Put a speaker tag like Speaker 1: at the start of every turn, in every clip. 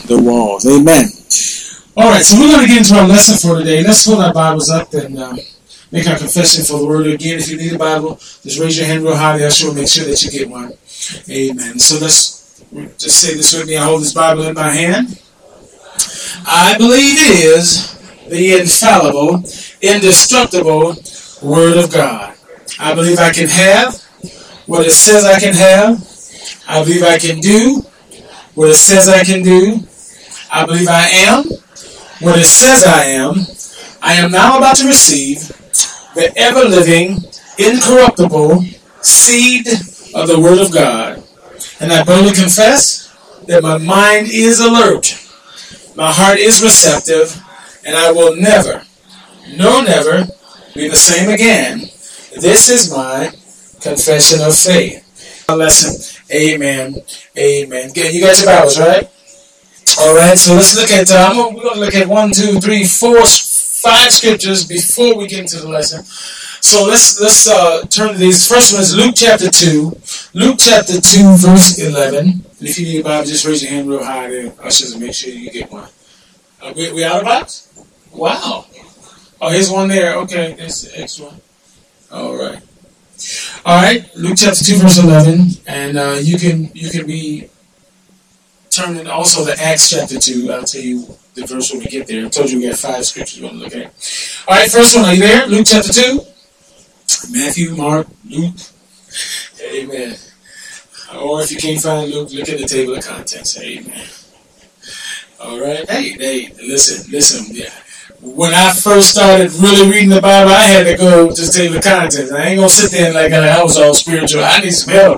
Speaker 1: the walls. Amen. All right, so we're going to get into our lesson for today. Let's pull our Bibles up and make our confession for the word. Again, if you need a Bible, just raise your hand real high. I'll sure make sure that you get one. Amen. So let's just say this with me. I hold this Bible in my hand. I believe it is the infallible, indestructible Word of God. I believe I can have what it says I can have. I believe I can do what it says I can do. I believe I am what it says I am. I am now about to receive the ever-living, incorruptible seed of the Word of God. And I boldly confess that my mind is alert, my heart is receptive, and I will never, no never, be the same again. This is my confession of faith. Lesson. Amen. Amen. You got your Bibles, right? All right. So let's look at. We're going to look at 1, 2, 3, 4, 5 scriptures before we get into the lesson. So let's turn to these. First one is Luke chapter 2. Luke chapter 2, verse 11. If you need a Bible, just raise your hand real high there. Ushers, and make sure you get one. We out of box? Wow. Oh, here's one there. Okay, there's the extra one. All right. All right, Luke chapter 2, verse 11, and you can be turning also to Acts chapter 2. I'll tell you the verse when we get there. I told you we got 5 scriptures we're going to look at. All right, first one, are you there? Luke chapter 2, Matthew, Mark, Luke. Amen. Or if you can't find Luke, look at the table of contents. Amen. All right. Hey, listen. Yeah. When I first started really reading the Bible, I had to go to the table of contents. I ain't going to sit there like I was all spiritual. I need some help.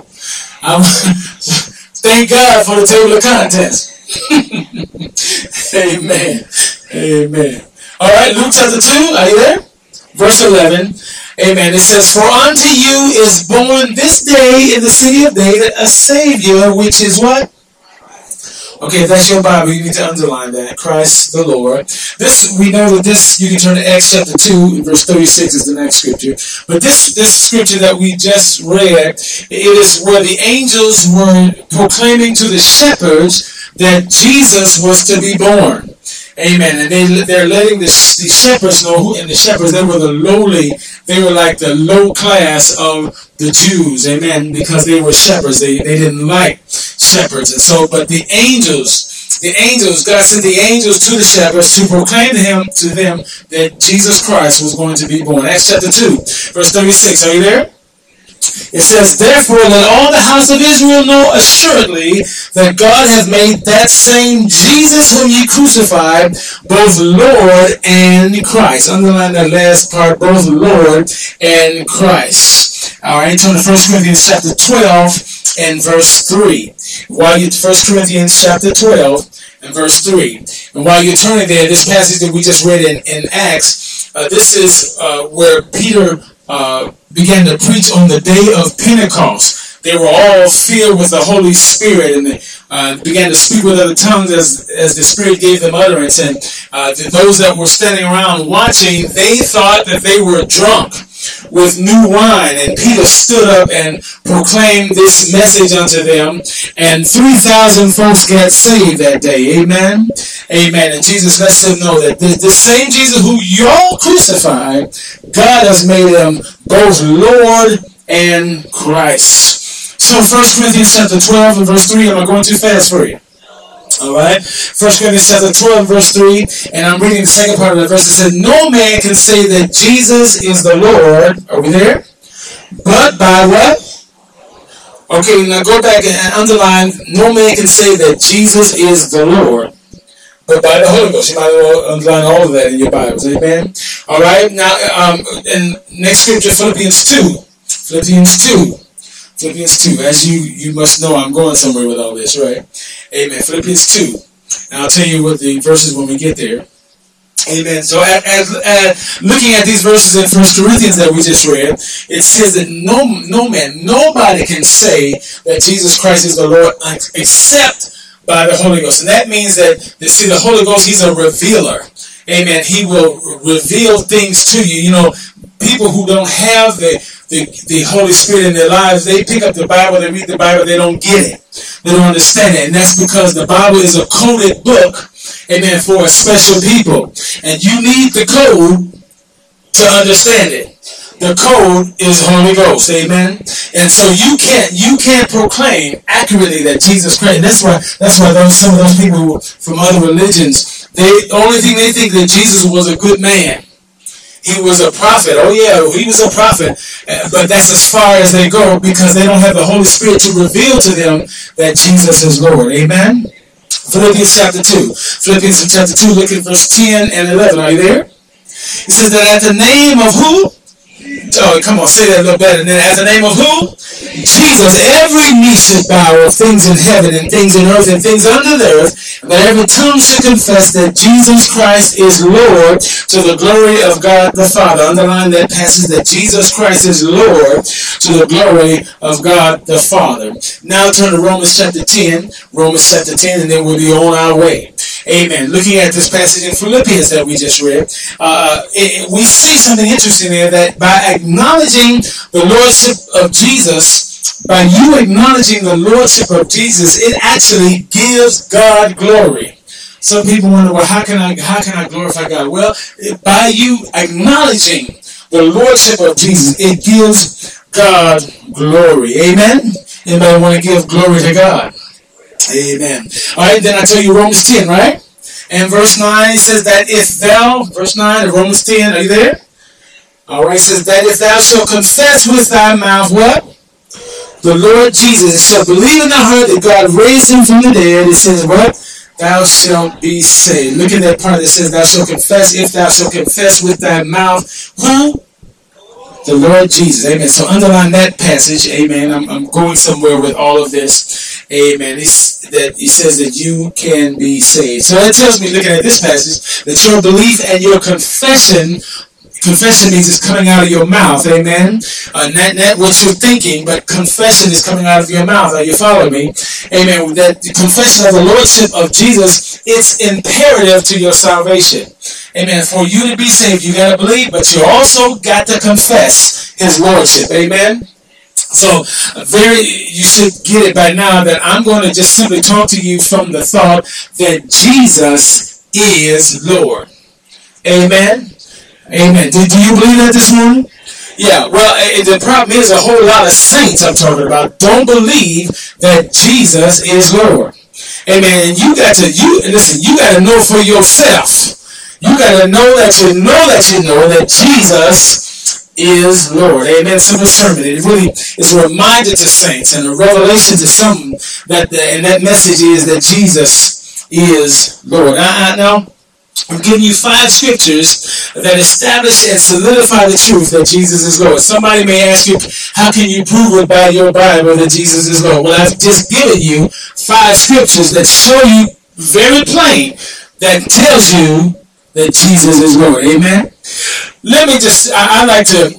Speaker 1: Thank God for the table of contents. Amen. Amen. All right, Luke chapter 2, are you there? Verse 11. Amen. It says, "For unto you is born this day in the city of David a Savior, which is" what? Okay, if that's your Bible, you need to underline that. Christ the Lord. We know that this, you can turn to Acts chapter 2, verse 36 is the next scripture. But this scripture that we just read, it is where the angels were proclaiming to the shepherds that Jesus was to be born. Amen. And they're letting the shepherds know who, and the shepherds, they were they were like the low class of the Jews. Amen. Because they were shepherds. They didn't like shepherds. And so, but the angels, God sent the angels to the shepherds to proclaim to them that Jesus Christ was going to be born. Acts chapter 2, verse 36. Are you there? It says, "Therefore let all the house of Israel know assuredly that God hath made that same Jesus whom ye crucified, both Lord and Christ." Underline that last part, both Lord and Christ. All right, turn to 1 Corinthians chapter 12 and verse 3. 1 Corinthians chapter 12 and verse 3. And while you're turning there, this passage that we just read in Acts, this is where Peter began to preach on the day of Pentecost. They were all filled with the Holy Spirit, and they began to speak with other tongues as the Spirit gave them utterance. And those that were standing around watching, they thought that they were drunk with new wine. And Peter stood up and proclaimed this message unto them, and 3,000 folks got saved that day. Amen. Amen. And Jesus lets them know that the same Jesus who y'all crucified, God has made him both Lord and Christ. So 1 Corinthians chapter 12 and verse 3, am I going too fast for you? All right. 1 Corinthians chapter 12 verse 3, and I'm reading the second part of the verse. It says, "No man can say that Jesus is the Lord." Are we there? But by what? Okay, now go back and underline, "No man can say that Jesus is the Lord, but by the Holy Ghost." You might well underline all of that in your Bibles. Amen. All right. Now, and next scripture, Philippians 2. Philippians 2. Philippians 2. As you must know, I'm going somewhere with all this, right? Amen. Philippians 2. And I'll tell you what the verses when we get there. Amen. So as looking at these verses in 1 Corinthians that we just read, it says that nobody can say that Jesus Christ is the Lord except by the Holy Ghost. And that means that, see, the Holy Ghost, he's a revealer. Amen. He will reveal things to you. You know, people who don't have the the Holy Spirit in their lives, they pick up the Bible, they read the Bible, they don't get it. They don't understand it. And that's because the Bible is a coded book, amen, for a special people. And you need the code to understand it. The code is Holy Ghost, amen. And so you can't proclaim accurately that Jesus Christ. That's why some of those people from other religions, the only thing they think that Jesus was a good man. He was a prophet. Oh yeah, he was a prophet. But that's as far as they go because they don't have the Holy Spirit to reveal to them that Jesus is Lord. Amen. Philippians chapter 2. Philippians chapter 2, look at verse 10 and 11. Are you there? It says that at the name of who? Oh, come on, say that a little better. And then at the name of who? Jesus, every knee should bow of things in heaven and things in earth and things under the earth, and that every tongue should confess that Jesus Christ is Lord to the glory of God the Father. Underline that passage, that Jesus Christ is Lord to the glory of God the Father. Now turn to Romans chapter 10. Romans chapter 10, and then we'll be on our way. Amen. Looking at this passage in Philippians that we just read, we see something interesting there, that by acknowledging the Lordship of Jesus, by you acknowledging the Lordship of Jesus, it actually gives God glory. Some people wonder, well, how can I glorify God? Well, by you acknowledging the Lordship of Jesus, it gives God glory. Amen. Anybody want to give glory to God? Amen. All right, then I tell you Romans 10, right? And verse 9 says that if thou, verse 9 of Romans 10, are you there? All right, says that if thou shalt confess with thy mouth what? The Lord Jesus, shall believe in thy heart that God raised him from the dead, it says what? Thou shalt be saved. Look at that part that says thou shalt confess, if thou shalt confess with thy mouth, who? The Lord Jesus. Amen. So underline that passage. Amen. I'm going somewhere with all of this. Amen. He says that you can be saved. So that tells me, looking at this passage, that your belief and your confession means it's coming out of your mouth. Amen. Not what you're thinking, but confession is coming out of your mouth. Are you following me? Amen. That the confession of the Lordship of Jesus, it's imperative to your salvation. Amen. For you to be saved, you got to believe, but you also got to confess his Lordship. Amen. So, you should get it by now that I'm going to just simply talk to you from the thought that Jesus is Lord. Amen. Amen. Do you believe that this morning? Yeah, well, the problem is a whole lot of saints I'm talking about don't believe that Jesus is Lord. Amen. And you got to know for yourself. You got to know that you know that Jesus is Lord. Amen. Simple sermon. It really is a reminder to saints and a revelation to some and that message is that Jesus is Lord. Now, I'm giving you 5 scriptures that establish and solidify the truth that Jesus is Lord. Somebody may ask you, how can you prove it by your Bible that Jesus is Lord? Well, I've just given you 5 scriptures that show you very plain, that tells you that Jesus is Lord. Amen. Let me just, I like to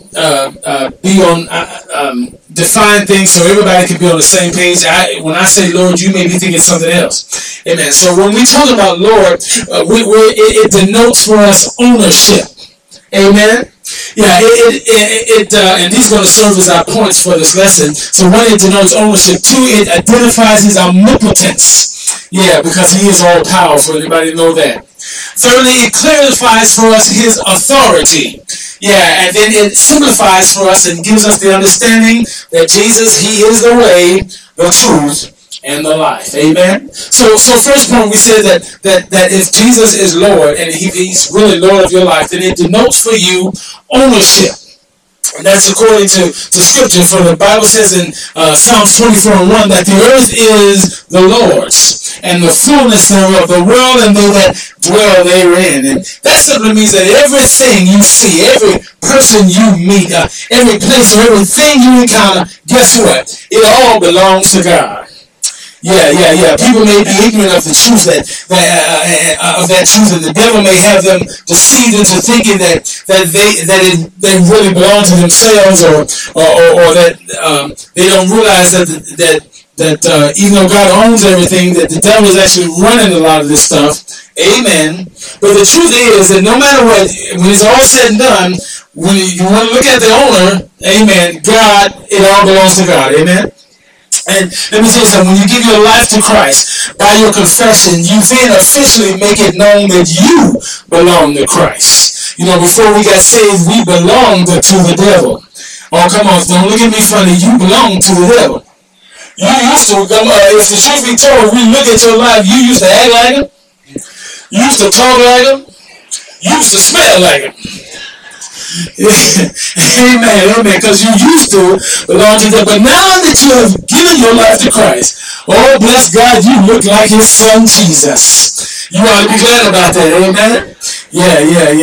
Speaker 1: define things so everybody can be on the same page. When I say Lord, you may be thinking something else. Amen. So when we talk about Lord, it denotes for us ownership. Amen. Yeah, and these are going to serve as our points for this lesson. So one, it denotes ownership. 2, it identifies his omnipotence. Yeah, because he is all powerful. Anybody know that? Thirdly, it clarifies for us his authority. Yeah, and then it simplifies for us and gives us the understanding that Jesus, he is the way, the truth, and the life. Amen. So first point, we said that if Jesus is Lord and he's really Lord of your life, then it denotes for you ownership. And that's according to scripture. For the Bible says in Psalms 24:1 that the earth is the Lord's and the fullness thereof, the world and they that dwell therein. And that simply means that everything you see, every person you meet, every place or everything you encounter, guess what? It all belongs to God. Yeah. People may be ignorant of the truth of that truth, and the devil may have them deceived into thinking that they really belong to themselves, or that they don't realize that even though God owns everything, that the devil is actually running a lot of this stuff. Amen. But the truth is that no matter what, when it's all said and done, when you want to look at the owner, amen, God, it all belongs to God, amen. And let me tell you something, when you give your life to Christ, by your confession, you then officially make it known that you belong to Christ. You know, before we got saved, we belonged to the devil. Oh, come on, don't look at me funny. You belong to the devil. You used to, if the truth be told, we look at your life, you used to act like him. You used to talk like him. You used to smell like him. Amen, amen, because you used to belong to them. But now that you have given your life to Christ, oh, bless God, you look like his son Jesus. You ought to be glad about that, amen? Yeah.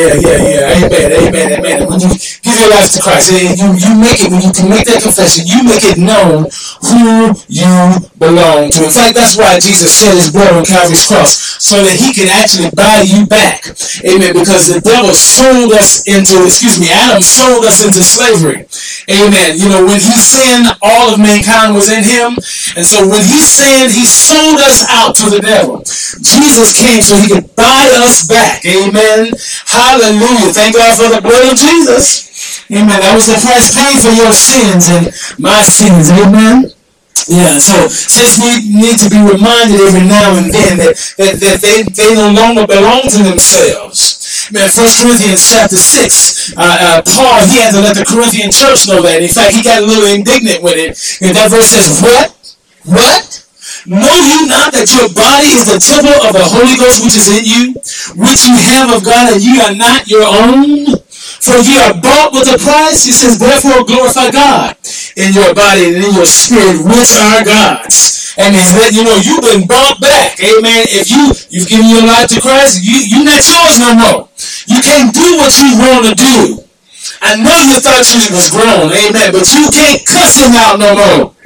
Speaker 1: Amen. When you give your life to Christ, you make it, when you can make that confession, you make it known who you belong to. In fact, that's why Jesus shed his blood on Calvary's cross, so that he could actually buy you back. Amen. Because the devil sold us into, Adam sold us into slavery. Amen. You know, when he sinned, all of mankind was in him. And so when he sinned, he sold us out to the devil. Jesus came so he could buy us back. Amen. Hallelujah. Thank God for the blood of Jesus. Amen. That was the price paid for your sins and my sins. Amen. Yeah, so since we need to be reminded every now and then that they no longer belong to themselves. Man, 1 Corinthians chapter 6, Paul, he had to let the Corinthian church know that. In fact, he got a little indignant with it. And that verse says, What? Know you not that your body is the temple of the Holy Ghost which is in you, which you have of God, and ye are not your own? For ye are bought with a price. He says, therefore glorify God in your body and in your spirit, which are God's. And you know, you've been bought back. Amen. If you've given your life to Christ, you're not yours no more. You can't do what you want to do. I know you thought you was grown. Amen. But you can't cuss him out no more.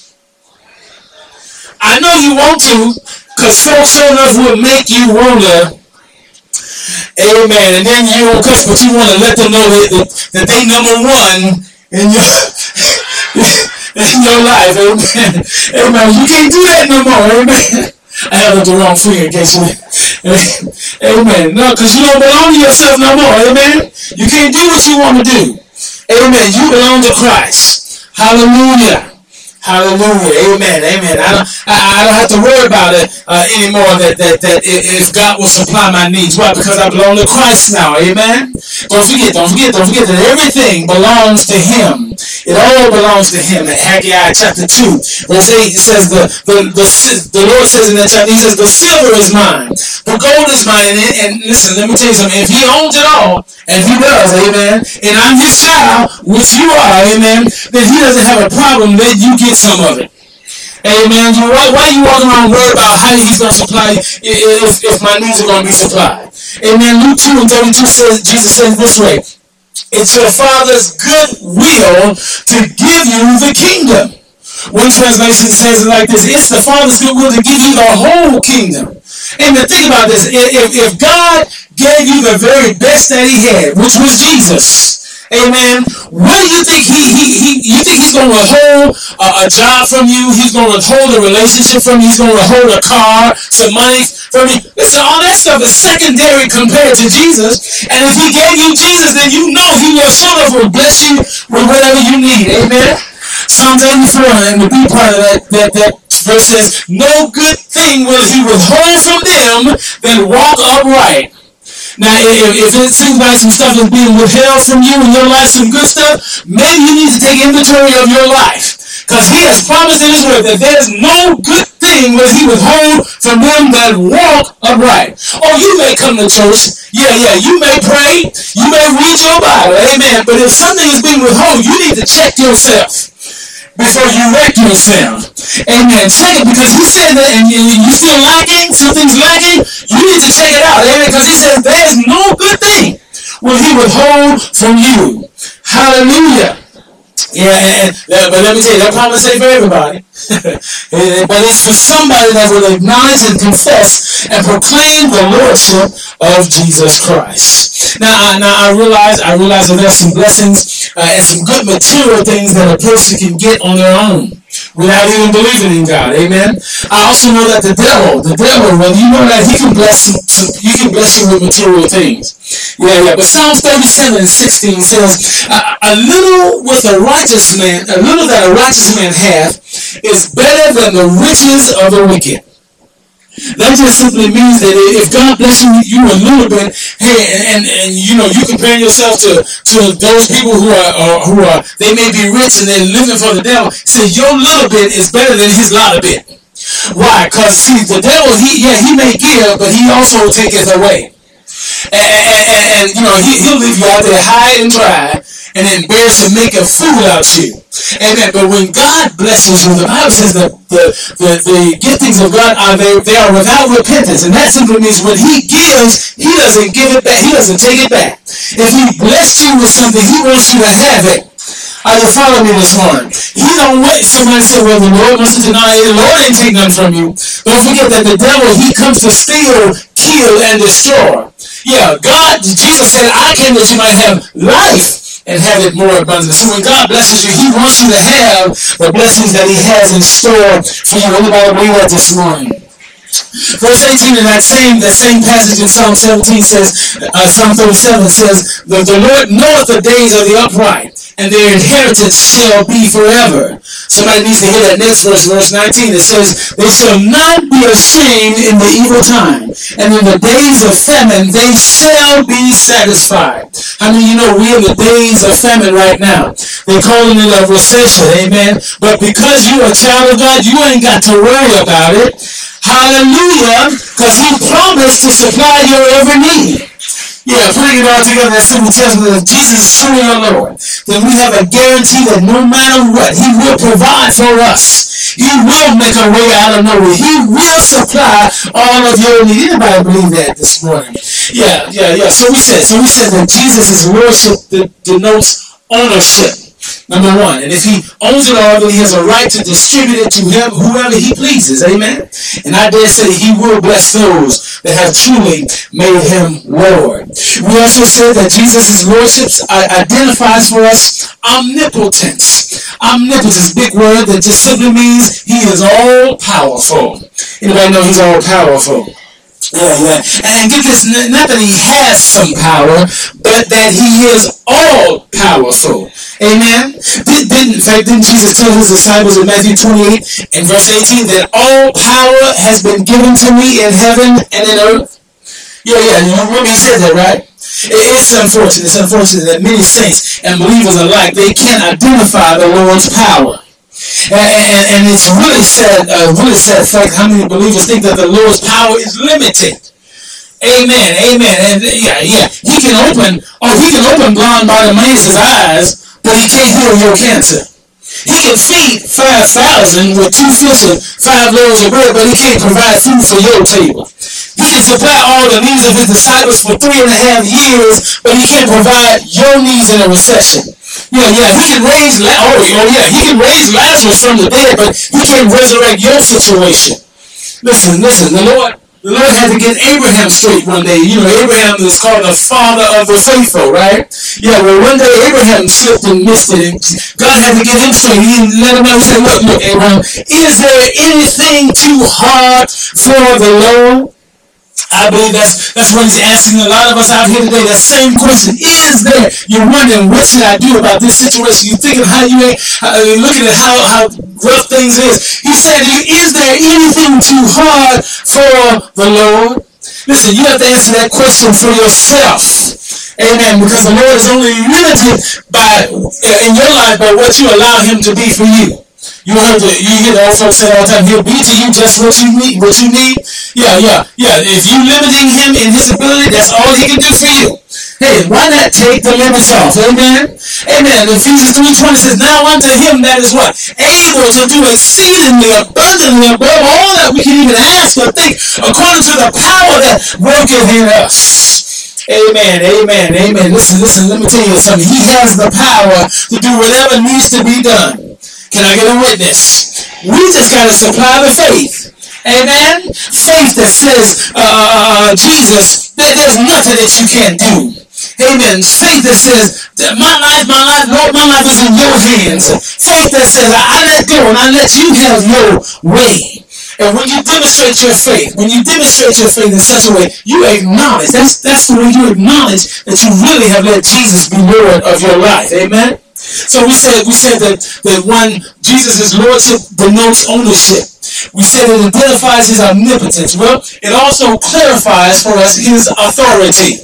Speaker 1: I know you want to, because folks sure enough will make you want to. Amen. And then you don't cuss, but you want to let them know that they number one in your in your life. Amen. Amen. You can't do that no more. Amen. I have the wrong finger in case you. Amen. No, because you don't belong to yourself no more. Amen. You can't do what you want to do. Amen. You belong to Christ. Hallelujah. Hallelujah. Amen. Amen. I don't have to worry about it anymore that if God will supply my needs. Why? Because I belong to Christ now. Amen. Don't forget that everything belongs to him. It all belongs to him. In Haggai chapter 2, verse 8, it says the Lord says in that chapter, he says, the silver is mine, the gold is mine. And listen, let me tell you something. If he owns it all, and he does, amen, and I'm his child, which you are, amen, then he doesn't have a problem that you get some of it. Amen. Why are you walking around worried about how he's going to supply if my needs are going to be supplied? Amen. Luke 2 and 32 says, Jesus says this way, it's your Father's good will to give you the kingdom. One translation says it like this, it's the Father's good will to give you the whole kingdom. And to think about this, if God gave you the very best that he had, which was Jesus, amen, what do you think you think he's going to withhold a job from you? He's going to withhold a relationship from you? He's going to withhold a car, some money from you? Listen, all that stuff is secondary compared to Jesus. And if he gave you Jesus, then you know he will sort of will bless you with whatever you need. Amen. Psalms 84 and the B part of that verse says, no good thing will he withhold from them that walk upright. Now, if it seems like some stuff is being withheld from you in your life, some good stuff, maybe you need to take inventory of your life. Because he has promised in his word that there's no good thing will he withhold from them that walk upright. Oh, you may come to church. Yeah, you may pray. You may read your Bible. Amen. But if something is being withheld, you need to check yourself before you wreck yourself. Amen. Check it, because he said that, and you still lacking, something's lacking, you need to check it out. Amen. Because he says there's no good thing will he withhold from you. Hallelujah. Yeah, but let me tell you, that promise ain't for everybody. But it's for somebody that will acknowledge and confess and proclaim the lordship of Jesus Christ. Now I realize that there's some blessings and some good material things that a person can get on their own without even believing in God. Amen. I also know that the devil, well, you know that he can bless you with material things. Yeah. But Psalms 37:16 says, a little with a righteous man, a little that a righteous man hath, is better than the riches of the wicked. That just simply means that if God bless you a little bit, hey, and you know, you comparing yourself to those people who are they may be rich and they're living for the devil. Say your little bit is better than his lot of bit. Why? Because see, the devil, he may give, but he also taketh away. And you know, he'll leave you out there high and dry, and then embarrass and make a fool out of you. Amen. But when God blesses you, the Bible says that the giftings of God they are without repentance, and that simply means when He gives, He doesn't give it back. He doesn't take it back. If He blessed you with something, He wants you to have it. Are you following me this morning? He don't wait. Somebody said, well, the Lord wants to deny it. The Lord ain't take nothing from you. Don't forget that the devil, he comes to steal, kill, and destroy. Yeah, God, Jesus said, I came that you might have life and have it more abundantly. So when God blesses you, He wants you to have the blessings that He has in store for you. Anybody believe that this morning? Verse 18 in that same passage in Psalm 17 says, Psalm 37 says, the Lord knoweth the days of the upright, and their inheritance shall be forever. Somebody needs to hear that next verse, verse 19. It says, they shall not be ashamed in the evil time, and in the days of famine they shall be satisfied. How many of you know we're in the days of famine right now? They're calling it a recession, amen? But because you're a child of God, you ain't got to worry about it. Hallelujah, because He promised to supply your every need. Yeah, putting it all together, that simply tells me that if Jesus is truly your Lord, then we have a guarantee that no matter what, He will provide for us. He will make a way out of nowhere. He will supply all of your needs. Anybody believe that this morning? Yeah. So we said that Jesus' lordship denotes ownership. Number one, and if He owns it all, then He has a right to distribute it to whoever He pleases. Amen? And I dare say He will bless those that have truly made Him Lord. We also said that Jesus' lordship identifies for us omnipotence. Omnipotence, big word that just simply means He is all powerful. Anybody know He's all powerful? Yeah. And get this, not that He has some power, but that He is all powerful. Amen? Didn't Jesus tell His disciples in Matthew 28 and verse 18 that all power has been given to me in heaven and in earth? Yeah. You remember He said that, right? It's unfortunate that many saints and believers alike, they can't identify the Lord's power. And it's really sad fact how many believers think that the Lord's power is limited. Amen. And yeah. He can open blind Bartimaeus' eyes, but He can't heal your cancer. He can feed 5,000 with 2 fish and 5 loaves of bread, but He can't provide food for your table. He can supply all the needs of His disciples for 3.5 years, but He can't provide your needs in a recession. Yeah. He can raise Lazarus from the dead, but He can't resurrect your situation. Listen. The Lord had to get Abraham straight one day. You know, Abraham is called the father of the faithful, right? Yeah. Well, one day Abraham slipped and missed it, and God had to get him straight. He let him know. He said, "Look, Abraham, is there anything too hard for the Lord?" I believe that's what He's asking a lot of us out here today. That same question is there. You're wondering, what should I do about this situation? You're thinking how you ain't looking at how rough things is. He said, is there anything too hard for the Lord? Listen, you have to answer that question for yourself. Amen. Because the Lord is only limited in your life by what you allow Him to be for you. You hear the old folks say all the time, He'll be to you just what you need. Yeah. If you limiting Him in His ability, that's all He can do for you. Hey, why not take the limits off? Amen. Ephesians 3:20 says, now unto Him that is what? Able to do exceedingly abundantly above all that we can even ask or think, according to the power that worketh in us. Amen. Listen, let me tell you something. He has the power to do whatever needs to be done. Can I get a witness? We just got to supply the faith. Amen? Faith that says, Jesus, there's nothing that you can't do. Amen. Faith that says, my life, Lord, my life is in your hands. Faith that says, I let go and I let you have your way. And when you demonstrate your faith, in such a way, you acknowledge, that's the way you acknowledge that you really have let Jesus be Lord of your life. Amen? So we said that when Jesus' Lordship denotes ownership. We said it identifies his omnipotence. Well, it also clarifies for us his authority.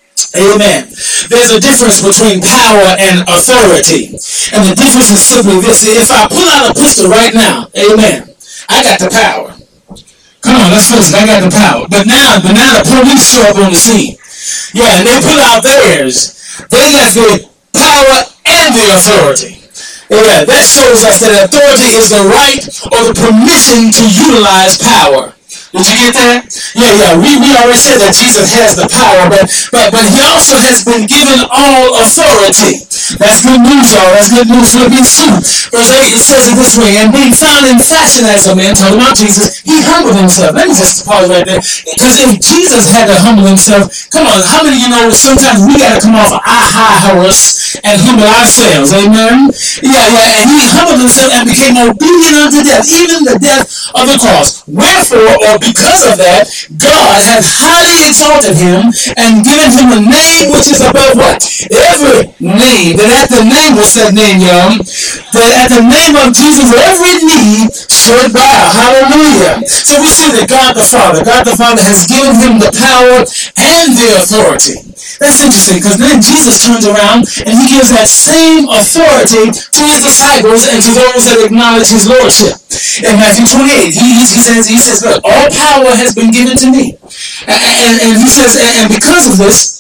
Speaker 1: Amen. There's a difference between power and authority. And the difference is simply this. If I pull out a pistol right now, amen, I got the power. Come on, let's face it, I got the power. But now the police show up on the scene. Yeah, and they pull out theirs. They got the power and the authority. Yeah, that shows us that authority is the right or the permission to utilize power. Did you get that? Yeah. We already said that Jesus has the power, but he also has been given all authority. That's good news, y'all. That's good news. Philippians 2, verse 8, it says it this way, and being found in fashion as a man, talking about Jesus, he humbled himself. Let me just pause right there. Because if Jesus had to humble himself, come on, how many of you know sometimes we got to come off our high horse and humble ourselves? Amen? Yeah. And he humbled himself and became obedient unto death, even the death of the cross. Wherefore, or because of that, God hath highly exalted him and given him a name which is above what? Every name. That at the name, what's that name, y'all? That at the name of Jesus, every knee should bow. Hallelujah. So we see that God the Father has given him the power and the authority. That's interesting, because then Jesus turns around and he gives that same authority to his disciples and to those that acknowledge his lordship. In Matthew 28, he says, look, all power has been given to me. And he says, and because of this,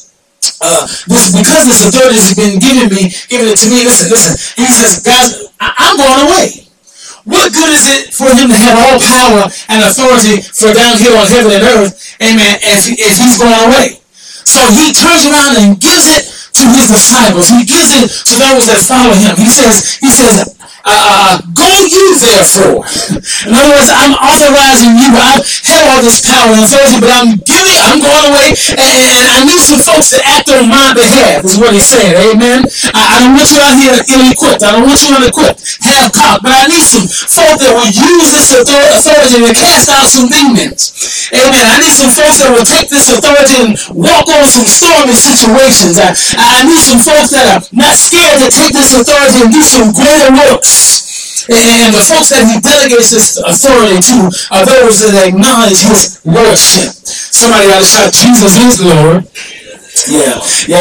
Speaker 1: because this authority has been given it to me, listen, he says, guys, I'm going away. What good is it for him to have all power and authority for down here on heaven and earth, amen, if he's going away? So he turns around and gives it to his disciples. He gives it to those that follow him. He says, go you therefore. In other words, I'm authorizing you. I've had all this power and authority, but I'm going away, and I need some folks to act on my behalf, is what he's saying. Amen. I don't want you out here ill-equipped. I don't want you unequipped, half-cocked, but I need some folk that will use this authority to cast out some demons. Amen. I need some folks that will take this authority and walk on some stormy situations. I need some folks that are not scared to take this authority and do some greater works. And the folks that he delegates this authority to are those that acknowledge his lordship. Somebody ought to shout, Jesus is Lord. Yeah.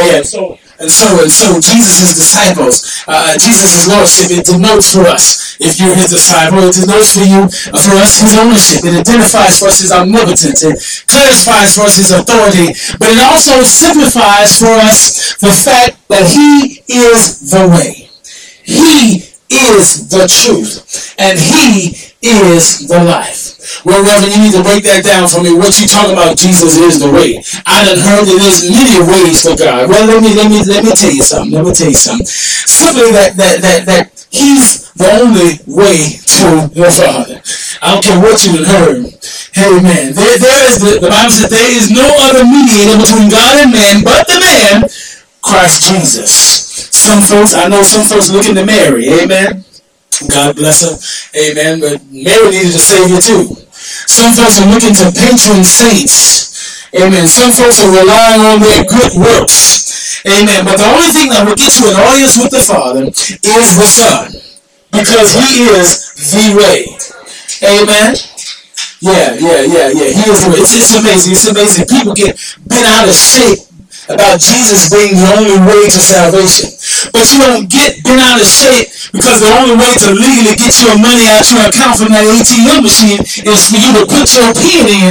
Speaker 1: So Jesus' disciples, Jesus' lordship, it denotes for us, if you're his disciple, it denotes for us his ownership. It identifies for us his omnipotence. It clarifies for us his authority. But it also signifies for us the fact that he is the way. He is the truth. And he is the life. Well, Reverend, you need to break that down for me. What you talking about? Jesus is the way. I done heard that there's many ways to God. Well, let me tell you something. Simply that he's the only way to your Father. I don't care what you done heard. Amen. The Bible says there is no other mediator between God and man but the man, Christ Jesus. I know some folks looking to Mary. Amen. God bless her. Amen. But Mary needed a Savior too. Some folks are looking to patron saints. Amen. Some folks are relying on their good works. Amen. But the only thing that will get you an audience with the Father is the Son. Because he is the way. Amen. Yeah. He is the way. It's amazing. It's amazing. People get bent out of shape about Jesus being the only way to salvation. But you don't get bent out of shape because the only way to legally get your money out your account from that ATM machine is for you to put your PIN in.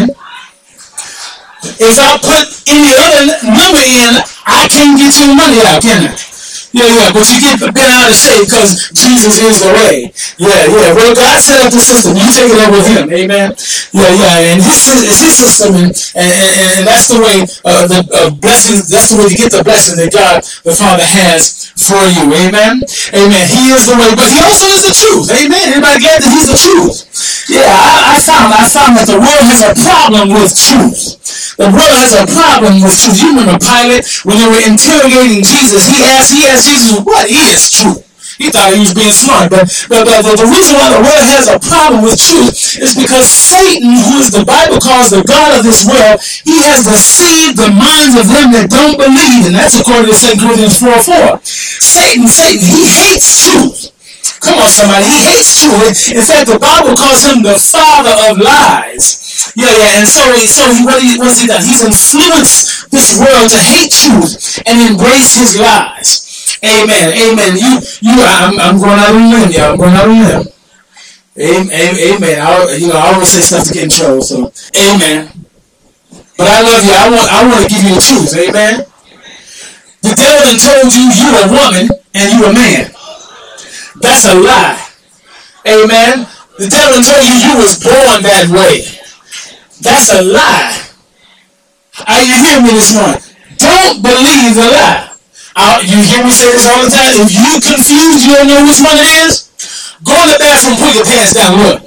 Speaker 1: If I put any other number in, I can't get your money out, can I? Yeah, but you get bent out of shape because Jesus is the way. Yeah. Well, God set up the system. You take it up with him. Amen. Yeah. And his system, and that's the way the blessings. That's the way to get the blessing that God the Father has for you. Amen. He is the way, but he also is the truth. Amen. Everybody glad that he's the truth? Yeah, I found that the world has a problem with truth. The world has a problem with truth. You remember Pilate, when they were interrogating Jesus, he asked Jesus, what is truth? He thought he was being smart. But the reason why the world has a problem with truth is because Satan, who is the Bible calls the God of this world, he has deceived the minds of them that don't believe. And that's according to 2 Corinthians 4:4. Satan, he hates truth. Come on, somebody. He hates truth. In fact, the Bible calls him the father of lies. Yeah. And so what's he done? He's influenced this world to hate truth and embrace his lies. Amen. I'm going out on a limb, y'all. I'm going out on a limb. Amen. I always say stuff to get in trouble. So, amen. But I love you. I want to give you the truth. Amen. The devil told you you're a woman and you're a man. That's a lie. Amen. The devil told you was born that way. That's a lie. Are you hear me this morning? Don't believe the lie. You hear me say this all the time. If you confused, you don't know which one it is, go in the bathroom, put your pants down, look.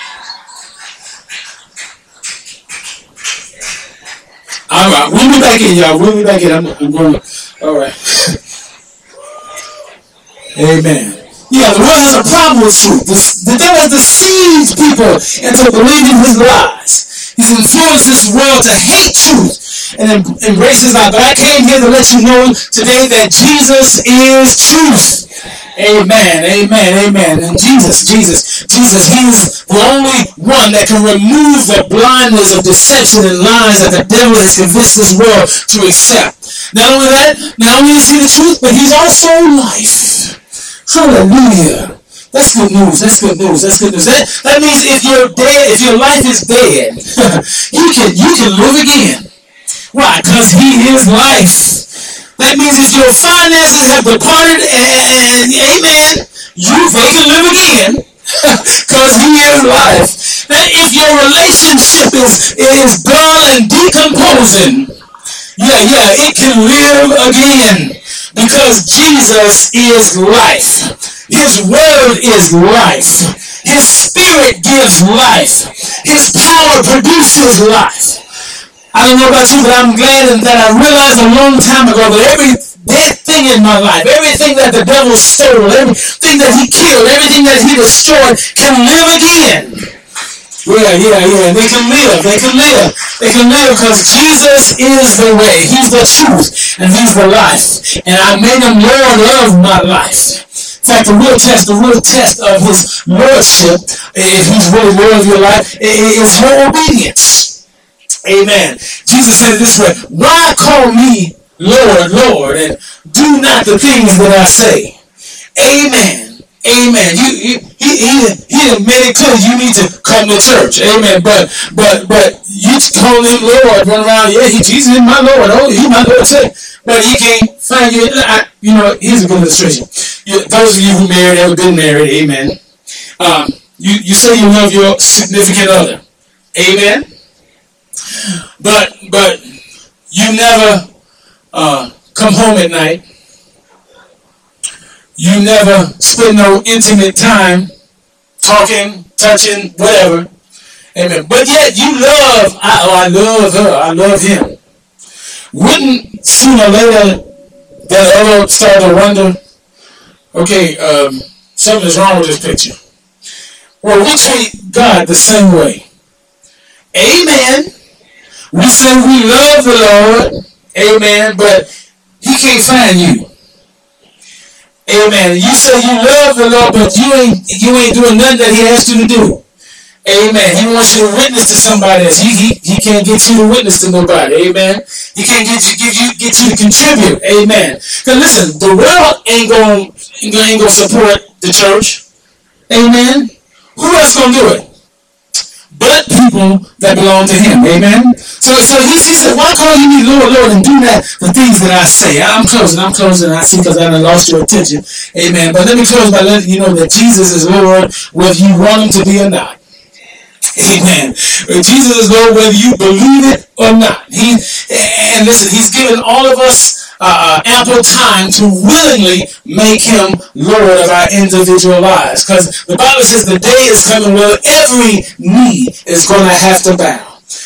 Speaker 1: All right, we'll be back in, y'all. We'll be back in. I'm going to. All right. Amen. Yeah, the world has a problem with truth. The devil has deceived people into believing his lies. He's influenced this world to hate truth and embraces lies. But I came here to let you know today that Jesus is truth. Amen. And Jesus, He is the only one that can remove the blindness of deception and lies that the devil has convinced this world to accept. Not only is he the truth, but he's also life. Hallelujah. That's good news. That means if you're dead, if your life is dead, you can live again. Why? Because he is life. That means if your finances have departed, and amen, they can live again. Because he is life. That if your relationship is dull and decomposing, it can live again. Because Jesus is life. His word is life. His spirit gives life. His power produces life. I don't know about you, but I'm glad that I realized a long time ago that every dead thing in my life, everything that the devil stole, everything that he killed, everything that he destroyed can live again. Yeah. They can live because Jesus is the way. He's the truth and he's the life. And I made him Lord of my life. In fact, the real test of his lordship, if he's really Lord of your life, is your obedience. Amen. Jesus said it this way: why call me Lord, Lord, and do not the things that I say? Amen. He made it clear you need to come to church. Amen. But you call him Lord, run around, Jesus is my Lord. Oh, he's my Lord too. But he can't find you. Here's a good illustration. Those of you who married, ever been married, amen. You say you love your significant other. Amen. But you never come home at night. You never spend no intimate time talking, touching, whatever. Amen. But yet you I love her. I love him. Wouldn't sooner or later that other start to wonder, okay, something is wrong with this picture. Well, we treat God the same way. Amen. We say we love the Lord. Amen. But he can't find you. Amen. You say you love the Lord, but you ain't doing nothing that he asked you to do. Amen. He wants you to witness to somebody else. He can't get you to witness to nobody. Amen. He can't get you to contribute. Amen. Because listen, the world ain't gonna support the church. Amen. Who else gonna do it? But people that belong to him. Amen. So he said, why call you me Lord, Lord, and do not the things that I say? I'm closing. I see because I done lost your attention. Amen. But let me close by letting you know that Jesus is Lord whether you want him to be or not. Amen. Jesus is Lord whether you believe it or not. And listen, he's given all of us ample time to willingly make him Lord of our individual lives. Because the Bible says the day is coming where every knee is going to have to bow.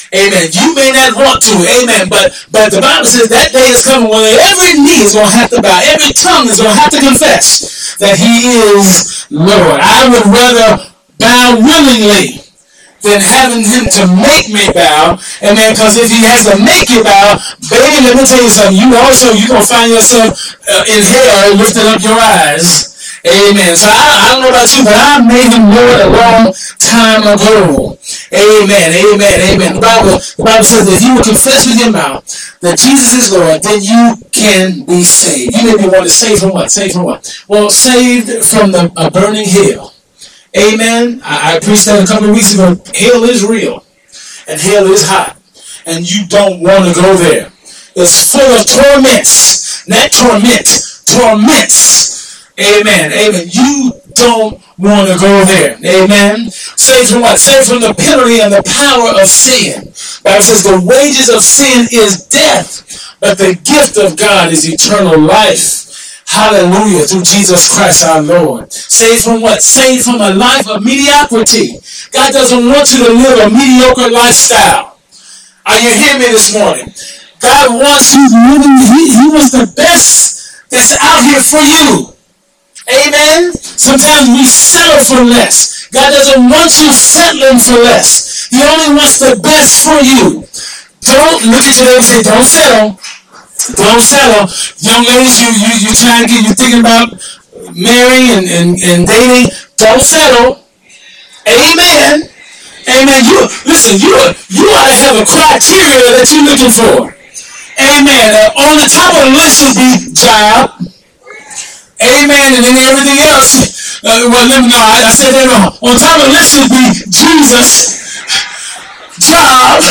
Speaker 1: Amen. You may not want to. Amen. But the Bible says that day is coming when every knee is going to have to bow. Every tongue is going to have to confess that he is Lord. I would rather bow willingly than having him to make me bow. Amen. Because if he has to make you bow, baby, let me tell you something. You're going to find yourself in hell lifting up your eyes. Amen. So I don't know about you, but I made him Lord a long time ago. Amen. Amen. Amen. The Bible says that if you will confess with your mouth that Jesus is Lord, then you can be saved. You may be wanting to saved from what? Saved from what? Well, saved from a burning hell. Amen. I preached that a couple of weeks ago. Hell is real. And hell is hot. And you don't want to go there. It's full of torments. Not torment. Torments. Amen. Amen. You don't want to go there. Amen. Saved from what? Saved from the penalty and the power of sin. The Bible says the wages of sin is death, but the gift of God is eternal life. Hallelujah. Through Jesus Christ our Lord. Saved from what? Saved from a life of mediocrity. God doesn't want you to live a mediocre lifestyle. Are you hearing me this morning? God wants you living. He wants the best that's out here for you. Amen. Sometimes we settle for less. God doesn't want you settling for less. He only wants the best for you. Don't look at your neighbor and say, don't settle. Don't settle. Young ladies, you trying to you're thinking about marrying and dating. Don't settle. Amen. Amen. You ought to have a criteria that you're looking for. Amen. On the top of the list should be job. Amen. And then everything else. I said that wrong. On top of the list should be Jesus, job.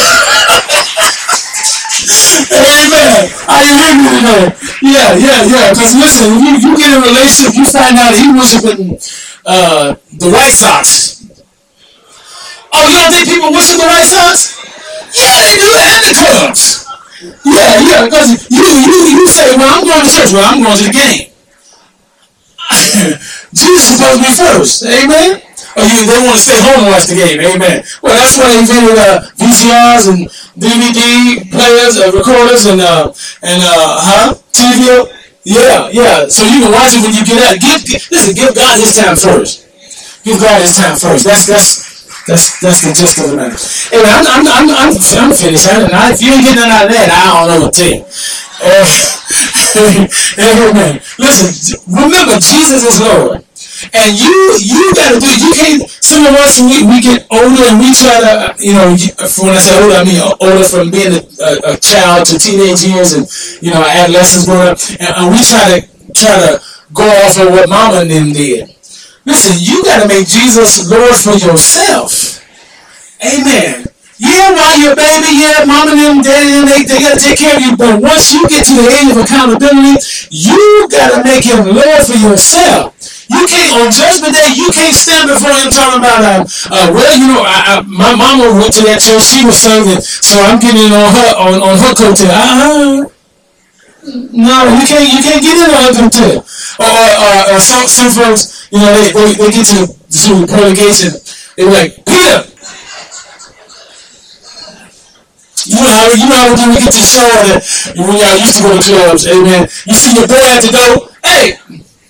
Speaker 1: Amen. Are you hearing me today? Yeah. Because listen, you get in a relationship, you find out he worshiping the White Sox. Oh, you don't think people worship the White Sox? Yeah, they do, and the Cubs. Yeah. Because you say, well, I'm going to church. Well, I'm going to the game. Jesus is supposed to be first. Amen. Or they want to stay home and watch the game. Amen. Well, that's why they invented VCRs and DVD players, recorders, and TV. Yeah. So you can watch it when you get out. Give God his time first. Give God his time first. That's the gist of the matter. Anyway, I'm finished. If you ain't getting none out of that, I don't know what to tell you. Amen. Listen, remember, Jesus is Lord. And you got to do it. You can't, some of us, we get older and we try to, when I say older, I mean older from being a child to teenage years and, adolescence growing up. And we try to go off of what mama and them did. Listen, you got to make Jesus Lord for yourself. Amen. Yeah, while you're a baby, mama and them, daddy and them, they got to take care of you. But once you get to the age of accountability, you got to make him Lord for yourself. You can't, on Judgment Day, you can't stand before him talking about, my mama went to that church, she was serving, so I'm getting on her coattail. No, you can't get in on her coattail. Or some folks, they get to the pearly gates and they're like, Peter! You know how when we get to the show that when y'all used to go to clubs, amen, you see your boy at the door, hey!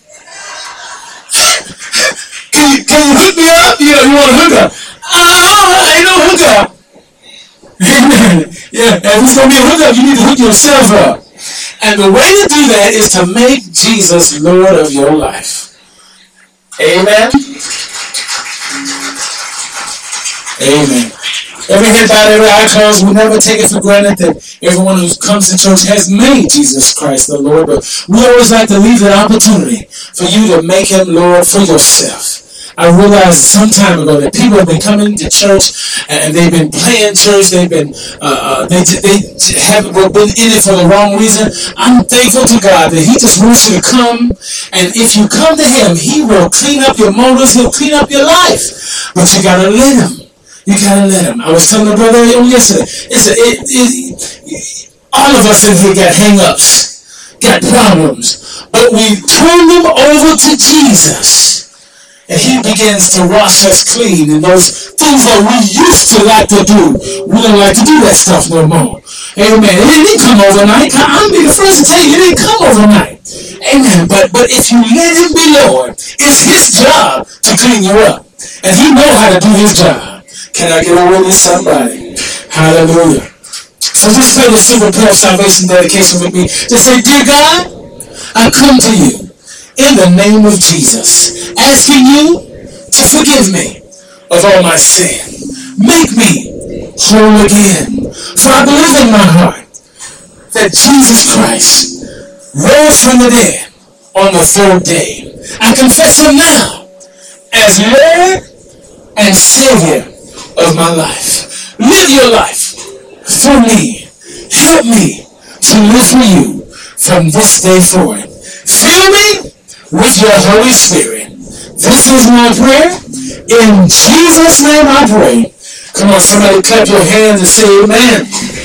Speaker 1: Can you hook me up? You want to hook up? Ain't no hookup. Amen. Yeah, if it's going to be a hookup, you need to hook yourself up. And the way to do that is to make Jesus Lord of your life. Amen. Amen. Every head bowed, every eye closed. We never take it for granted that everyone who comes to church has made Jesus Christ the Lord. But we always like to leave that opportunity for you to make him Lord for yourself. I realized some time ago that people have been coming to church and they've been playing church. They've been they haven't been in it for the wrong reason. I'm thankful to God that he just wants you to come, and if you come to him, he will clean up your motives. He'll clean up your life, but you gotta let him. You gotta let him. I was telling my brother yesterday. All of us in here got hang-ups, got problems, but we turn them over to Jesus. And he begins to wash us clean. And those things that we used to like to do, we don't like to do that stuff no more. Amen. It didn't come overnight. I'll be the first to tell you, it didn't come overnight. Amen. But if you let him be Lord, it's his job to clean you up. And he knows how to do his job. Can I get a witness, somebody? Hallelujah. So just pray the simple prayer of salvation dedication with me. Just say, dear God, I come to you in the name of Jesus, asking you to forgive me of all my sin. Make me whole again. For I believe in my heart that Jesus Christ rose from the dead on the third day. I confess him now as Lord and Savior of my life. Live your life through me. Help me to live for you from this day forward. Fill me with your Holy Spirit. This is my prayer. In Jesus' name I pray. Come on, somebody clap your hands and say amen.